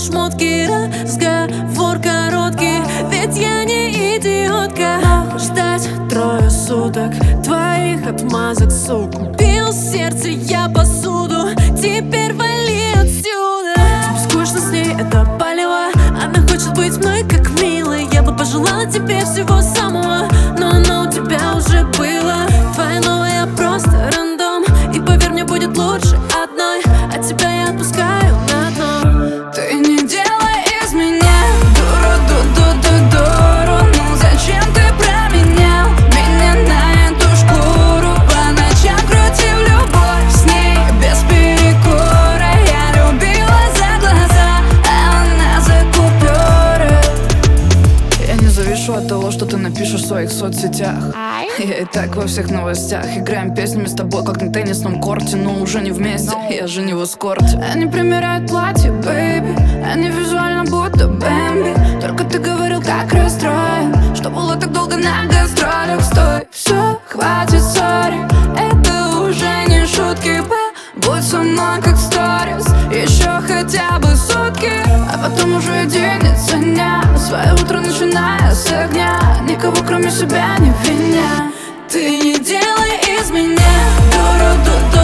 шмотки, разговор короткий, ведь я не идиотка. Ждать 3 суток твоих отмазок, сука. Бил сердце я посуду, теперь вали отсюда. Скучно с ней, это палево. Она хочет быть мной как милой. Я бы пожелала тебе всего самого, но оно у тебя уже было. Твоя новая просто рандом, и поверь мне, будет лучше одной. От тебя я отпускаю на дно. Ты не делай из меня дуру, ду-ду-ду-дуру. Ну зачем ты променял меня на эту шкуру? По ночам крутил любовь с ней без перекура. Я любила за глаза, а она за купюры. Я не завишу от того, что ты напишешь в своих соцсетях. Я и так во всех новостях. Играем песнями с тобой, как на теннисном корте, но уже не вместе, я же не в эскорте. Они примеряют платье, бэйби, они визуально будто Бэмби. Только ты говорил, как расстроен, что было так долго на гастролях. Стой, все, хватит, сори, это уже не шутки. Будь со мной как сторис, еще хотя бы сутки, а потом уже денется дня. Свое утро начиная с огня, никого кроме себя не виня. Ты не делай из меня дуру,